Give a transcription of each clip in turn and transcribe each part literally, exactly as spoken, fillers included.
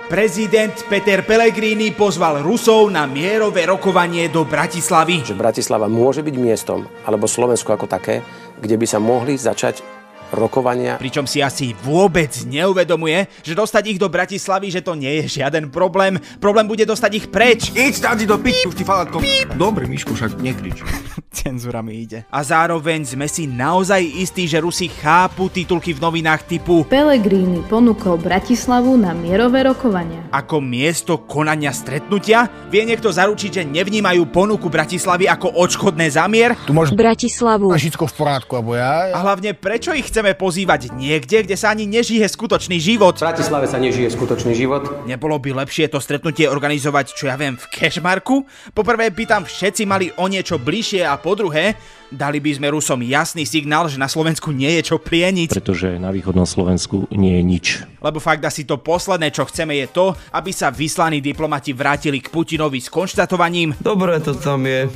Prezident Peter Pellegrini pozval Rusov na mierové rokovanie do Bratislavy. Že Bratislava môže byť miestom, alebo Slovensko ako také, kde by sa mohli začať rokovania. Pričom si asi vôbec neuvedomuje, že dostať ich do Bratislavy, že to nie je žiaden problém. Problém bude dostať ich preč. Íď stádi do p***u, ty falátko. Dobre, Mišku, však nekrič. Cenzúra mi ide. A zároveň sme si naozaj istí, že Rusi chápu titulky v novinách typu Pellegrini ponúkol Bratislavu na mierové rokovania. Ako miesto konania stretnutia? Vie niekto zaručiť, že nevnímajú ponuku Bratislavy ako odškodné za mier? Tu máš Bratislavu. a všetko v porádku, alebo ja... A hlavne prečo ich chceme pozývať niekde, kde sa ani nežije skutočný život? V Bratislave sa nežije skutočný život. Nebolo by lepšie to stretnutie organizovať, čo ja viem, v Cashmarku? Poprvé by tam všetci mali o niečo bližšie a po druhé, dali by sme Rusom jasný signál, že na Slovensku nie je čo plieniť. Pretože na východnom Slovensku nie je nič. Lebo fakt asi to posledné, čo chceme, je to, aby sa vyslaní diplomati vrátili k Putinovi s konštatovaním: Dobre to tam je.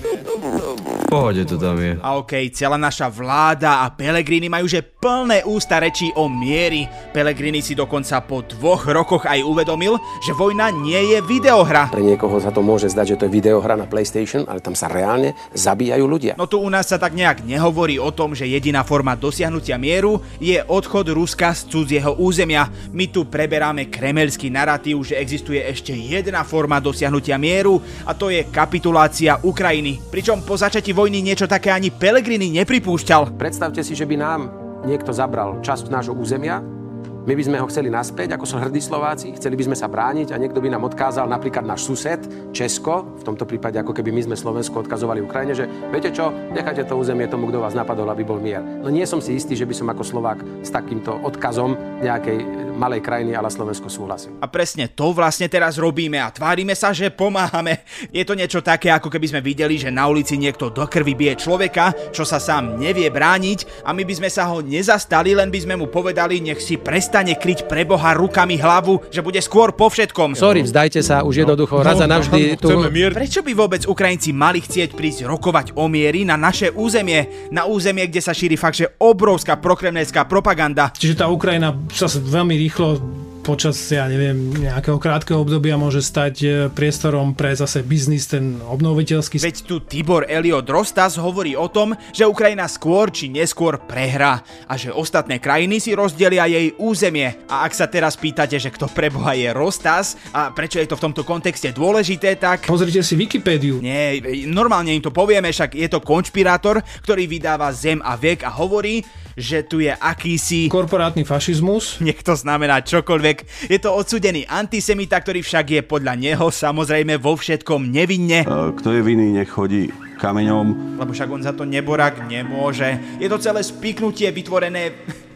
V pohode to tam je. A okej, okay, celá naša vláda a Pellegrini majú že plné ústa rečí o miery. Pellegrini si dokonca po dvoch rokoch aj uvedomil, že vojna nie je videohra. Pre niekoho sa to môže zdať, že to je videohra na PlayStation, ale tam sa reálne zabíjajú ľudia. No tu u nás sa tak nejak nehovorí o tom, že jediná forma dosiahnutia mieru je odchod Ruska z cudzieho územia. My tu preberáme kremelský narratív, že existuje ešte jedna forma dosiahnutia mieru a to je kapitulácia Ukrajiny. Pričom po začatí vojny niečo také ani Pellegrini nepripúšťal. Predstavte si, že by nám niekto zabral časť nášho územia, my by sme ho chceli naspäť, ako sú hrdí Slováci, chceli by sme sa brániť a niekto by nám odkázal, napríklad náš sused, Česko, v tomto prípade ako keby my sme Slovensko odkazovali Ukrajine, že viete čo, nechajte to územie tomu, kto vás napadol, aby bol mier. No nie som si istý, že by som ako Slovák s takýmto odkazom nejakej malej krajiny ale Slovensko súhlasil. A presne to vlastne teraz robíme a tvárime sa, že pomáhame. Je to niečo také, ako keby sme videli, že na ulici niekto do krvi bije človeka, čo sa sám nevie brániť a my by sme sa ho nezastali, len by sme mu povedali, nech si prestane kryť pre Boha rukami hlavu, že bude skôr po všetkom. Sorry, vzdajte sa, už jednoducho raz a navždy tu... Prečo by vôbec Ukrajinci mali chcieť prísť rokovať o miery na naše územie? Na územie, kde sa šíri fakt, že obrovská prokremelská propaganda. Čiže tá Ukrajina sa veľmi rýchlo počas, ja neviem, nejakého krátkeho obdobia môže stať priestorom pre zase biznis, ten obnoviteľský. Veď tu Tibor Eliot Rostas hovorí o tom, že Ukrajina skôr či neskôr prehrá a že ostatné krajiny si rozdelia jej územie. A ak sa teraz pýtate, že kto preboha je Rostas a prečo je to v tomto kontexte dôležité, tak... Pozrite si Wikipédiu. Nie, normálne im to povieme, však je to konšpirátor, ktorý vydáva Zem a vek a hovorí, že tu je akýsi korporátny fašizmus. Nech to znamená čokoľvek. Je to odsúdený antisemita, ktorý však je podľa neho samozrejme vo všetkom nevinne. Kto je vinný, nech chodí kameňom. Lebo však on za to Neborak nemôže. Je to celé spiknutie vytvorené...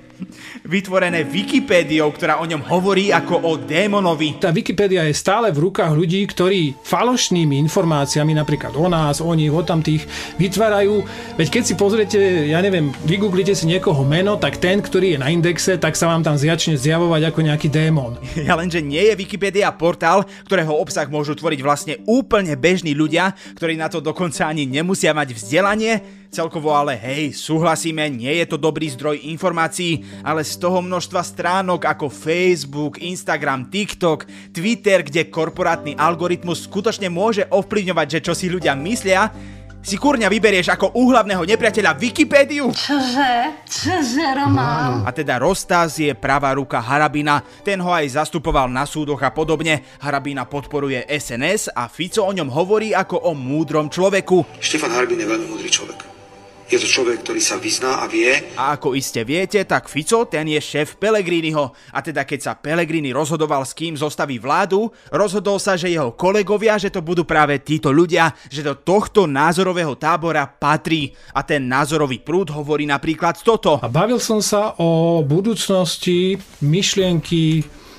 vytvorené Wikipédiou, ktorá o ňom hovorí ako o démonovi. Tá Wikipédia je stále v rukách ľudí, ktorí falošnými informáciami, napríklad o nás, o nich, o tamtých, vytvárajú. Veď keď si pozriete, ja neviem, vygooglite si niekoho meno, tak ten, ktorý je na indexe, tak sa vám tam začne zjavovať ako nejaký démon. Ja lenže nie je Wikipédia portál, ktorého obsah môžu tvoriť vlastne úplne bežní ľudia, ktorí na to dokonca ani nemusia mať vzdelanie. Celkovo ale hej, súhlasíme, nie je to dobrý zdroj informácií, ale z toho množstva stránok ako Facebook, Instagram, TikTok, Twitter, kde korporátny algoritmus skutočne môže ovplyvňovať, že čo si ľudia myslia, si kurňa vyberieš ako úhlavného nepriateľa Wikipédiu? Čože? Čože, Roman? A teda Rostas je pravá ruka Harabina, ten ho aj zastupoval na súdoch a podobne. Harabina podporuje es en es a Fico o ňom hovorí ako o múdrom človeku. Štefan Harabin je veľmi múdry človek. Je to človek, ktorý sa vyzná a vie. A ako iste viete, tak Fico, ten je šéf Pellegriniho. A teda keď sa Pellegrini rozhodoval, s kým zostaví vládu, rozhodol sa, že jeho kolegovia, že to budú práve títo ľudia, že do tohto názorového tábora patrí. A ten názorový prúd hovorí napríklad toto. A bavil som sa o budúcnosti myšlienky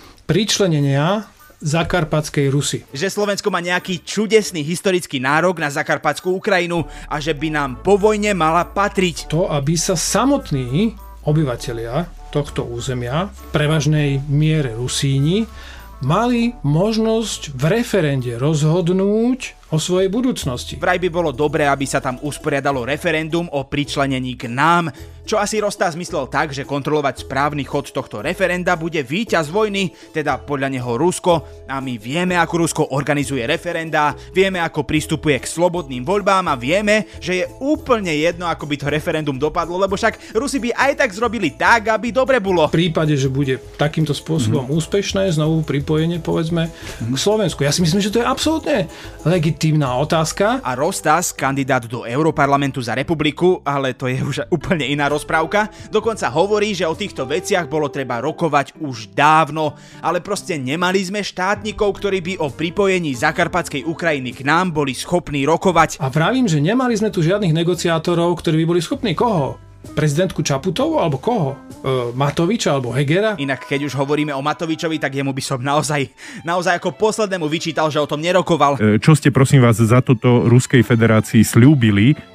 pričlenenia Zakarpatskej Rusy. Že Slovensko má nejaký čudesný historický nárok na Zakarpatskú Ukrajinu a že by nám po vojne mala patriť. To, aby sa samotní obyvatelia tohto územia, v prevažnej miere Rusíni, mali možnosť v referende rozhodnúť o svojej budúcnosti. Vraj by bolo dobré, aby sa tam usporiadalo referendum o pričlenení k nám. Čo asi Rostas myslel tak, že kontrolovať správny chod tohto referenda bude víťaz vojny, teda podľa neho Rusko, a my vieme, ako Rusko organizuje referenda, vieme, ako pristupuje k slobodným voľbám a vieme, že je úplne jedno, ako by to referendum dopadlo, lebo však Rusi by aj tak zrobili tak, aby dobre bolo. V prípade, že bude takýmto spôsobom mm. úspešné znovu pripojenie, povedzme, mm. k Slovensku. Ja si myslím, že to je absolútne legitímna otázka. A Rostas, kandidát do Europarlamentu za republiku, ale to je už úplne iná rozprávka, dokonca hovorí, že o týchto veciach bolo treba rokovať už dávno, ale proste nemali sme štátnikov, ktorí by o pripojení Zakarpatskej Ukrajiny k nám boli schopní rokovať. A vravím, že nemali sme tu žiadnych negociátorov, ktorí by boli schopní koho? Prezidentku Čaputovú alebo koho? E, Matoviča alebo Hegera? Inak keď už hovoríme o Matovičovi, tak jemu by som naozaj, naozaj ako poslednému vyčítal, že o tom nerokoval. E, čo ste prosím vás za toto Ruskej federácii sľúbili? E,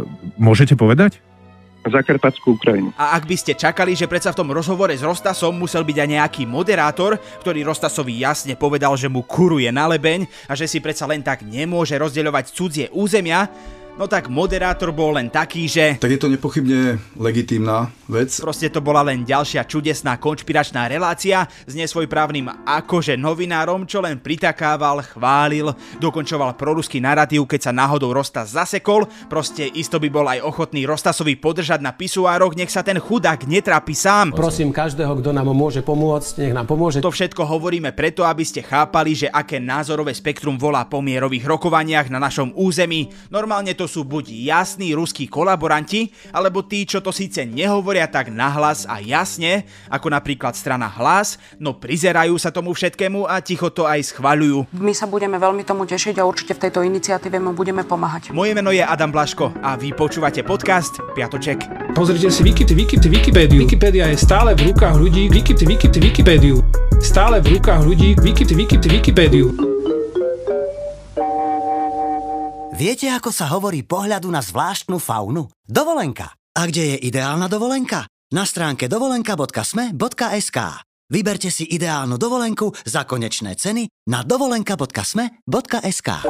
môžete povedať? Zakarpatskú Ukrajinu. A ak by ste čakali, že predsa v tom rozhovore s Rostasom musel byť aj nejaký moderátor, ktorý Rostasovi jasne povedal, že mu kuruje na lebeň a že si predsa len tak nemôže rozdeľovať cudzie územia, no tak moderátor bol len taký, že... Tak je to nepochybne legitímna vec. Proste to bola len ďalšia čudesná konšpiračná relácia s nesvojprávnym akože novinárom, čo len pritakával, chválil, dokončoval proruský narratív, keď sa náhodou Rostas zasekol. Proste isto by bol aj ochotný Rostasovi podržať na pisuároch, nech sa ten chudák netrápi sám. Prosím každého, kto nám môže pomôcť, nech nám pomôže. To všetko hovoríme preto, aby ste chápali, že aké názorové spektrum volá po mierových rokovaniach na našom území. Normálne to sú buď jasní ruskí kolaboranti, alebo tí, čo to síce nehovoria tak nahlas a jasne, ako napríklad strana Hlas, no prizerajú sa tomu všetkému a ticho to aj schvaľujú. My sa budeme veľmi tomu tešiť a určite v tejto iniciatíve mu budeme pomáhať. Moje meno je Adam Blaško a vy počúvate podcast Piatoček. Pozrite si Wikity, Wikity, Wikipédiu. Wikipédia je stále v rukách ľudí. Wikity, Wikity, Wikipédiu. Stále v rukách ľudí. Wikity, Wikity, Wikipédiu. Viete, ako sa hovorí pohľadu na zvláštnu faunu? Dovolenka. A kde je ideálna dovolenka? Na stránke dovolenka bodka sme bodka es ká. Vyberte si ideálnu dovolenku za konečné ceny na dovolenka bodka sme bodka es ká.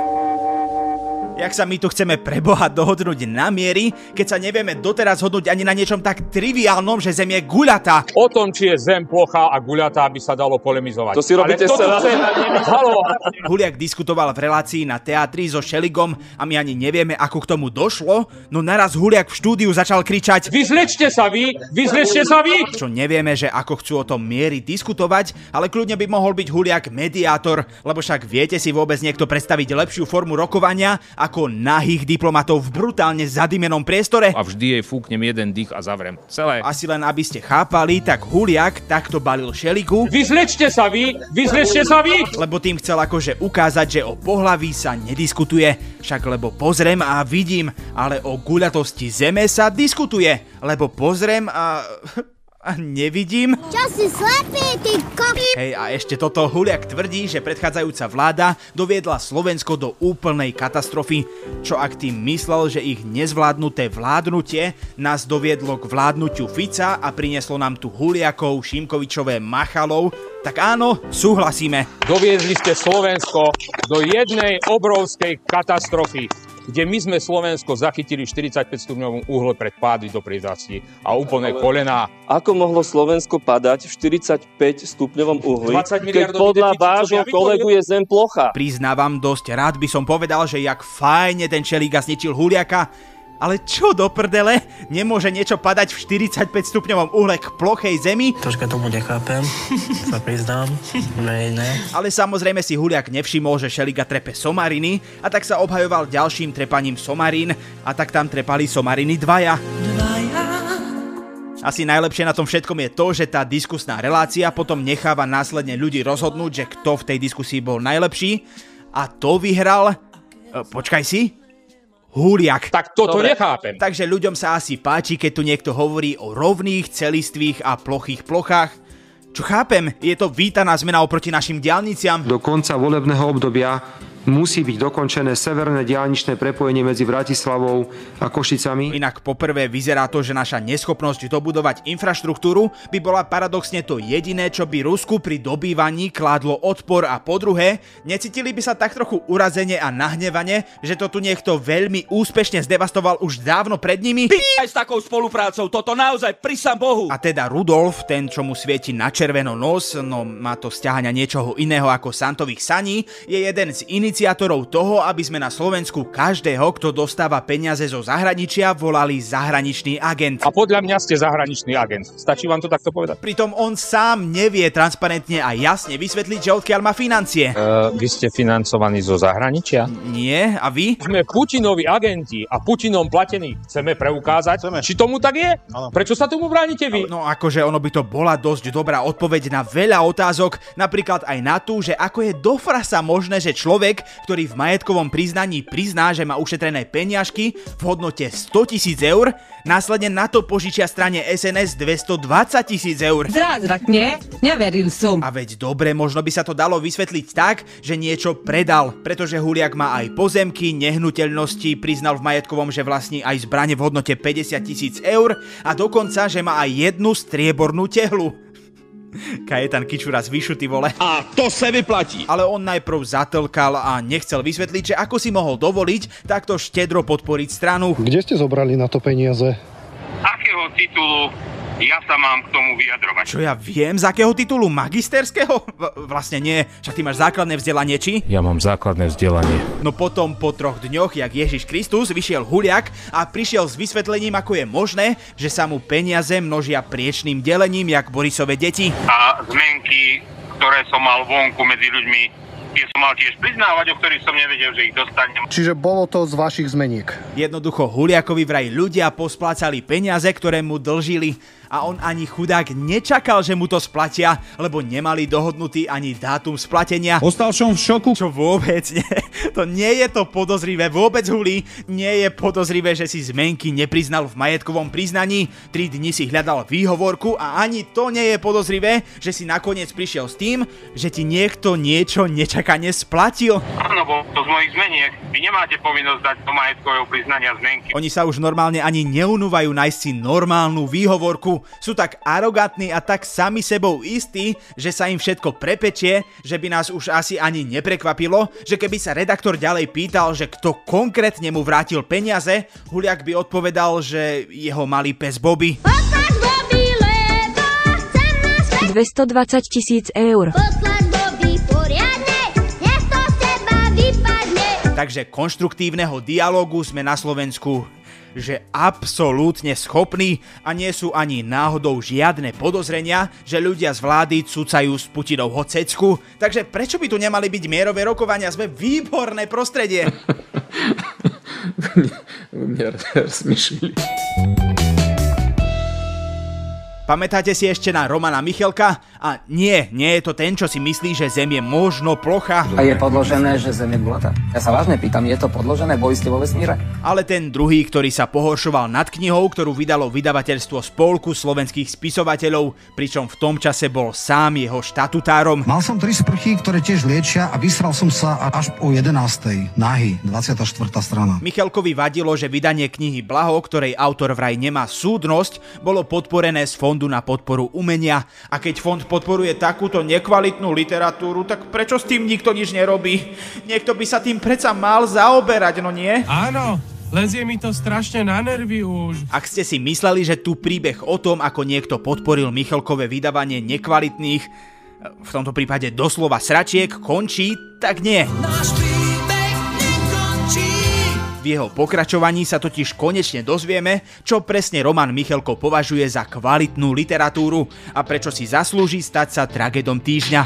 Jak sa my tu chceme pre Boha dohodnúť na miery, keď sa nevieme doteraz hodnúť ani na niečom tak triviálnom, že Zem je guľatá. O tom, či je Zem plochá a guľatá, by sa dalo polemizovať. To si robíte sa... Haló. Huliak diskutoval v relácii na teatri so Šeligom a my ani nevieme, ako k tomu došlo, no naraz Huliak v štúdiu začal kričať: Vyzlečte sa vy! Vyzlečte sa vy! Čo nevieme, že ako chcú o tom miery diskutovať, ale kľudne by mohol byť Huliak mediátor, lebo však viete si vôbec niekto predstaviť lepšiu formu rokovania ako nahých diplomatov v brutálne zadimenom priestore. A vždy jej fúknem jeden dých a zavrem celé. Asi len aby ste chápali, tak Huliak takto balil Šeligu. Vyzlečte sa vy! Vyzlečte sa vy! Lebo tým chcel akože ukázať, že o pohlaví sa nediskutuje. Však lebo pozriem a vidím, ale o guľatosti Zeme sa diskutuje. Lebo pozriem a... a nevidím. Čo si slepý, ty kok... Hej, a ešte toto Huliak tvrdí, že predchádzajúca vláda doviedla Slovensko do úplnej katastrofy. Čo ak tým myslel, že ich nezvládnuté vládnutie nás doviedlo k vládnutiu Fica a prinieslo nám tu Huliakov, Šimkovičové, Machalov, tak áno, súhlasíme. Doviedli ste Slovensko do jednej obrovskej katastrofy, kde my sme Slovensko zachytili štyridsaťpäť stupňovom uhle pred pády do priezácti a úplné kolená. Ako mohlo Slovensko padať v štyridsaťpäť stupňovom uhli, keď podľa vášho kolegu je Zem plocha? Priznávam, dosť rád by som povedal, že jak fajne ten Šeliga zničil Huliaka, ale čo do prdele? Nemôže niečo padať v štyridsaťpäť stupňovom uhle k plochej Zemi? Troška tomu nechápem, sa priznám. Ne, ne. Ale samozrejme si Huliak nevšimol, že Šeliga trepe somariny a tak sa obhajoval ďalším trepaním somarín a tak tam trepali somariny dvaja. Dvaja. Asi najlepšie na tom všetkom je to, že tá diskusná relácia potom necháva následne ľudí rozhodnúť, že kto v tej diskusii bol najlepší a to vyhral... Počkaj si... Huliak. Tak toto Dobre. nechápem. Takže ľuďom sa asi páči, keď tu niekto hovorí o rovných, celistvých a plochých plochách. Čo chápem, je to vítaná zmena oproti našim diaľniciam. Do konca volebného obdobia musí byť dokončené severné diaľničné prepojenie medzi Bratislavou a Košicami. Inak poprvé vyzerá to, že naša neschopnosť dobudovať infraštruktúru by bola paradoxne to jediné, čo by Rusku pri dobývaní kládlo odpor, a po druhé, necítili by sa tak trochu urazene a nahnevane, že to tu niekto veľmi úspešne zdevastoval už dávno pred nimi? P***aj s takou spoluprácou, toto naozaj prisam Bohu. A teda Rudolf, ten, čo mu svieti na červeno nos, no má to sťahania niečoho iného ako Santových saní, je jeden z iniciátorov toho, aby sme na Slovensku každého, kto dostáva peniaze zo zahraničia, volali zahraničný agent. A podľa mňa ste zahraničný agent. Stačí vám to takto povedať? Pritom on sám nevie transparentne a jasne vysvetliť, že odkiaľ má financie. Uh, vy ste financovaní zo zahraničia? Nie, a vy? Sme Putinovi agenti a Putinom platení. Chceme preukázať, Chceme. či tomu tak je? Ano. Prečo sa tomu bránite vy? No akože ono by to bola dosť dobrá odpoveď na veľa otázok, napríklad aj na tú, že ako je do frasa možné, že človek, ktorý v majetkovom priznaní prizná, že má ušetrené peniažky v hodnote sto tisíc eur, následne na to požičia strane es en es dvestodvadsať tisíc eur. Zázrak, nie? Neveril som. A veď dobre, možno by sa to dalo vysvetliť tak, že niečo predal, pretože Huliak má aj pozemky, nehnuteľnosti, priznal v majetkovom, že vlastní aj zbrane v hodnote päťdesiat tisíc eur a dokonca, že má aj jednu striebornú tehlu. Kajetan Kičura z Vyšu, ty vole. A to sa vyplatí. Ale on najprv zatlkal a nechcel vysvetliť, že ako si mohol dovoliť takto štedro podporiť stranu. Kde ste zobrali na to peniaze? Akého titulu ja sa mám k tomu vyjadrovať? Čo ja viem, z akého titulu? Magisterského? V- vlastne nie, však ty máš základné vzdelanie, či? Ja mám základné vzdelanie. No potom po troch dňoch, jak Ježiš Kristus, vyšiel Huliak a prišiel s vysvetlením, ako je možné, že sa mu peniaze množia priečným delením, jak Borisove deti. A zmenky, ktoré som mal vonku medzi ľuďmi, tie som mal tiež priznávať, o ktorých som nevedel, že ich dostanem. Čiže bolo to z vašich zmeniek? Jednoducho Huliakovi vraj ľudia posplácali peniaze, ktoré mu dlžili. A on ani chudák nečakal, že mu to splatia, lebo nemali dohodnutý ani dátum splatenia. Ostal som v šoku. Čo vôbec nie. To nie je to podozrivé, vôbec Huli. Nie je podozrivé, že si zmenky nepriznal v majetkovom priznaní. Tri dni si hľadal výhovorku a ani to nie je podozrivé, že si nakoniec prišiel s tým, že ti niekto niečo nečakane splatil. Áno, bo to z mojich zmeniek. Vy nemáte povinnosť dať do majetkového priznania zmenky. Oni sa už normálne ani neunúvajú nájsť si normálnu výhovorku. Sú tak arogantní a tak sami sebou istí, že sa im všetko prepečie, že by nás už asi ani neprekvapilo, že keby sa redaktor ďalej pýtal, že kto konkrétne mu vrátil peniaze, Huliak by odpovedal, že jeho malý pes Bobby. dvestodvadsať tisíc eur. Takže konštruktívneho dialógu sme na Slovensku že absolútne schopní a nie sú ani náhodou žiadne podozrenia, že ľudia z vlády cucajú z Putinovho cecku. Takže prečo by tu nemali byť mierové rokovania? Sme výborné prostredie. Pamätáte si ešte na Romana Michelka? A nie, nie je to ten, čo si myslí, že Zem je možno plocha. A je podložené, že Zem je gulatá? Ja sa vážne pýtam, je to podložené? Boli ste vo vesmíre? Ale ten druhý, ktorý sa pohoršoval nad knihou, ktorú vydalo vydavateľstvo Spolku slovenských spisovateľov, pričom v tom čase bol sám jeho štatutárom. Mal som tri sprchy, ktoré tiež liečia a vysral som sa až o jedenástej. Nahý, dvadsiata štvrtá strana. Michelkovi vadilo, že vydanie knihy Blaho, ktorej autor vraj nemá súdnosť, bolo podporené z fondu na podporu umenia. A keď fond podporuje takúto nekvalitnú literatúru, tak prečo s tým nikto nič nerobí? Niekto by sa tým predsa mal zaoberať, no nie? Áno, lezie mi to strašne na nervy už. Ak ste si mysleli, že tu príbeh o tom, ako niekto podporil Michelkové vydávanie nekvalitných, v tomto prípade doslova sračiek, končí, tak nie. Náš príbeh nekončí. V jeho pokračovaní sa totiž konečne dozvieme, čo presne Roman Michelko považuje za kvalitnú literatúru a prečo si zaslúži stať sa tragédom týždňa.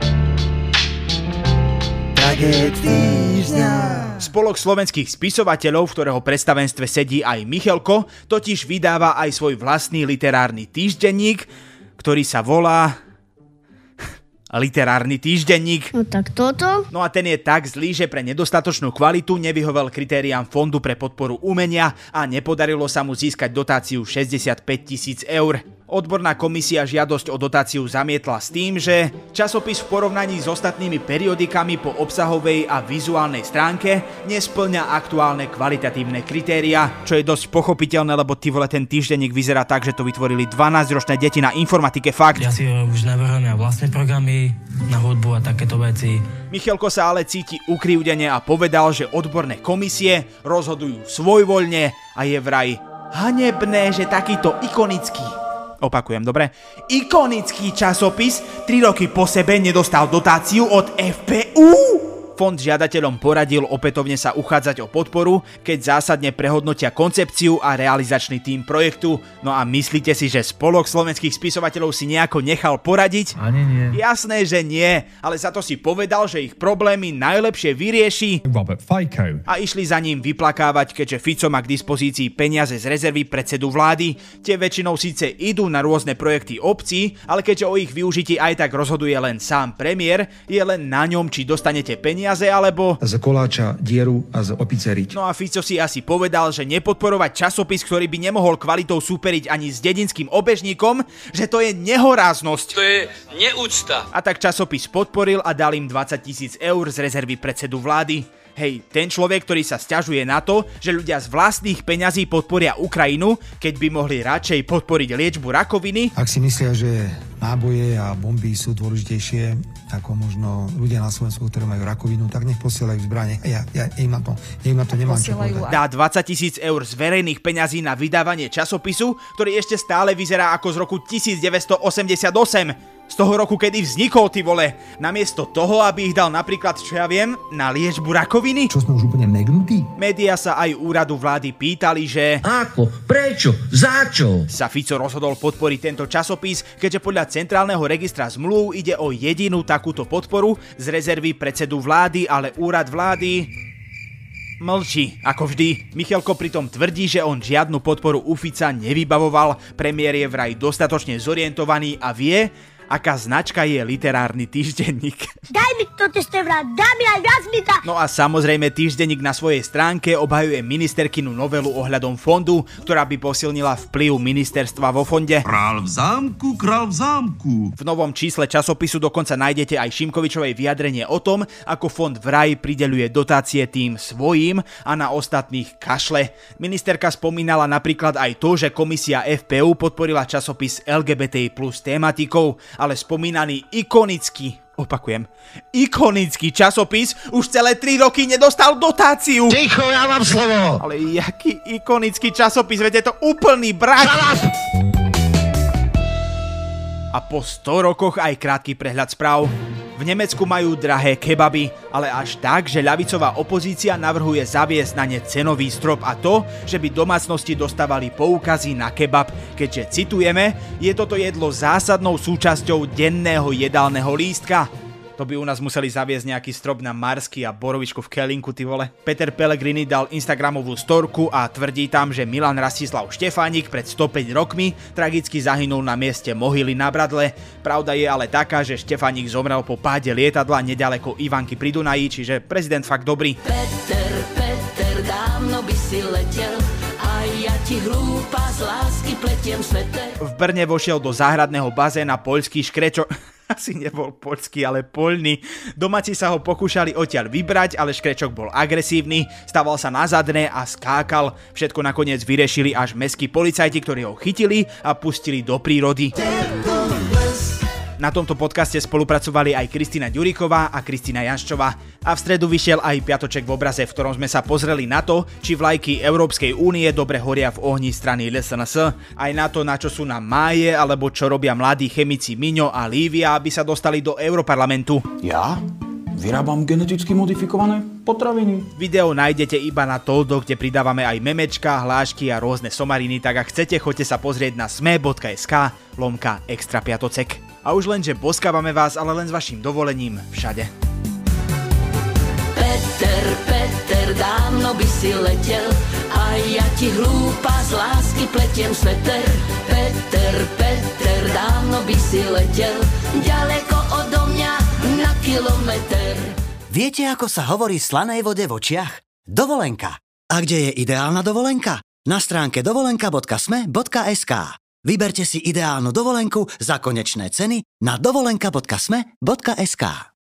Tragéd týždňa. Spolok slovenských spisovateľov, v ktorého predstavenstve sedí aj Michelko, totiž vydáva aj svoj vlastný literárny týždenník, ktorý sa volá Literárny týždenník. No tak toto? No a ten je tak zlý, že pre nedostatočnú kvalitu nevyhovel kritériám Fondu pre podporu umenia a nepodarilo sa mu získať dotáciu šesťdesiatpäť tisíc eur. Odborná komisia žiadosť o dotáciu zamietla s tým, že časopis v porovnaní s ostatnými periodikami po obsahovej a vizuálnej stránke nespĺňa aktuálne kvalitatívne kritériá, čo je dosť pochopiteľné, lebo ty vole ten týždenník vyzerá tak, že to vytvorili dvanásťročné deti na informatike, fakt. Ja si už navrhujem vlastné programy na hudbu a takéto veci. Michalko sa ale cíti ukrivdene a povedal, že odborné komisie rozhodujú svojvoľne a je vraj hanebné, že takýto ikonický, opakujem, dobre, ikonický časopis tri roky po sebe nedostal dotáciu od ef pé ú. Fond žiadateľom poradil opätovne sa uchádzať o podporu, keď zásadne prehodnotia koncepciu a realizačný tím projektu. No a myslíte si, že Spolok slovenských spisovateľov si nejako nechal poradiť? Ani nie. Jasné, že nie, ale za to si povedal, že ich problémy najlepšie vyrieši Robert Fico. A išli za ním vyplakávať, keďže Fico má k dispozícii peniaze z rezervy predsedu vlády. Tie väčšinou síce idú na rôzne projekty obcí, ale keďže o ich využití aj tak rozhoduje len sám premiér, je len na ňom, či dostanete peniaze alebo Z koláča dieru a z opice riť. No a Fico si asi povedal, že nepodporovať časopis, ktorý by nemohol kvalitou súperiť ani s dedinským obežníkom, že to je nehoráznosť. To je neúcta. A tak časopis podporil a dal im dvadsať tisíc eur z rezervy predsedu vlády. Hej, ten človek, ktorý sa sťažuje na to, že ľudia z vlastných peňazí podporia Ukrajinu, keď by mohli radšej podporiť liečbu rakoviny. Ak si myslia, že náboje a bomby sú dôležitejšie ako možno ľudia na Slovensku, ktorí majú rakovinu, tak nech posielajú zbrane. Ja, ja, ja im na to, ja im na to nemám čo povedať. Dá dvadsať tisíc eur z verejných peňazí na vydávanie časopisu, ktorý ešte stále vyzerá ako z roku devätnásťstoosemdesiatosem. Z toho roku, kedy vznikol, ty vole. Namiesto toho, aby ich dal napríklad, čo ja viem, na liečbu rakoviny. Čo sme už úplne megnutí? Média sa aj úradu vlády pýtali, že Ako? Prečo? Za čo? sa Fico rozhodol podporiť tento časopis, keďže podľa Centrálneho registra zmluv ide o jedinú takúto podporu z rezervy predsedu vlády, ale úrad vlády mlčí, ako vždy. Michalko pritom tvrdí, že on žiadnu podporu u Fica nevybavoval, premiér je vraj dostatočne zorientovaný a vie, aká značka je literárny týždenník. Daj mi to testevra, daj mi aj viac mi dá. No a samozrejme týždenník na svojej stránke obhajuje ministerkinu novelu ohľadom fondu, ktorá by posilnila vplyv ministerstva vo fonde. Král v zámku, král v zámku. V novom čísle časopisu dokonca nájdete aj Šimkovičovej vyjadrenie o tom, ako fond vraj prideľuje dotácie tým svojím a na ostatných kašle. Ministerka spomínala napríklad aj to, že komisia ef pé ú podporila časopis el gé bé té í plus tématikou, ale spomínaný ikonický, opakujem, ikonický časopis už celé tri roky nedostal dotáciu. Ticho, ja mám slovo. Ale jaký ikonický časopis, veď je to úplný brak. A po sto rokoch aj krátky prehľad správ. V Nemecku majú drahé kebaby, ale až tak, že ľavicová opozícia navrhuje zaviesť na ne cenový strop a to, že by domácnosti dostávali poukazy na kebab, keďže, citujeme, je toto jedlo zásadnou súčasťou denného jedálneho lístka. To by u nás museli zaviesť nejaký strop na marsky a borovičku v kelinku, ty vole. Peter Pellegrini dal instagramovú storku a tvrdí tam, že Milan Rastislav Štefánik pred stopäť rokmi tragicky zahynul na mieste mohyly na Bradle. Pravda je ale taká, že Štefánik zomrel po páde lietadla nedaleko Ivanky pri Dunaji, čiže prezident fakt dobrý. Peter, Peter, dávno by si letel, a ja ti hlúpa z lásky pletiem sveter. V Brne vošiel do záhradného bazéna poľský škrečo... Asi nebol poľský, ale poľný. Domáci sa ho pokúšali odtiaľ vybrať, ale škrečok bol agresívny, stával sa na zadné a skákal. Všetko nakoniec vyriešili až mestskí policajti, ktorí ho chytili a pustili do prírody. Na tomto podcaste spolupracovali aj Kristína Ďuriková a Kristína Janščová. A v stredu vyšiel aj piatoček v obraze, v ktorom sme sa pozreli na to, či vlajky Európskej únie dobre horia v ohni strany el es en es, aj na to, na čo sú nám máje, alebo čo robia mladí chemici Miňo a Lívia, aby sa dostali do Europarlamentu. Ja? Vyrábam geneticky modifikované potraviny. Video nájdete iba na Toldo, kde pridávame aj memečka, hlášky a rôzne somariny, tak ak chcete, choďte sa pozrieť na sme.sk lomka extra piatocek. A už len, že boskávame vás, ale len s vaším dovolením všade. Peter, Peter, dávno by si letel, a ja ti hlúpa z lásky pletiem sveter. Peter, Peter, dávno by si letel, ďaleko odo mňa na kilometr. Viete, ako sa hovorí slanej vode v očiach? Dovolenka. A kde je ideálna dovolenka? Na stránke dovolenka bodka sme bodka es ká. Vyberte si ideálnu dovolenku za konečné ceny na dovolenka bodka sme bodka es ká.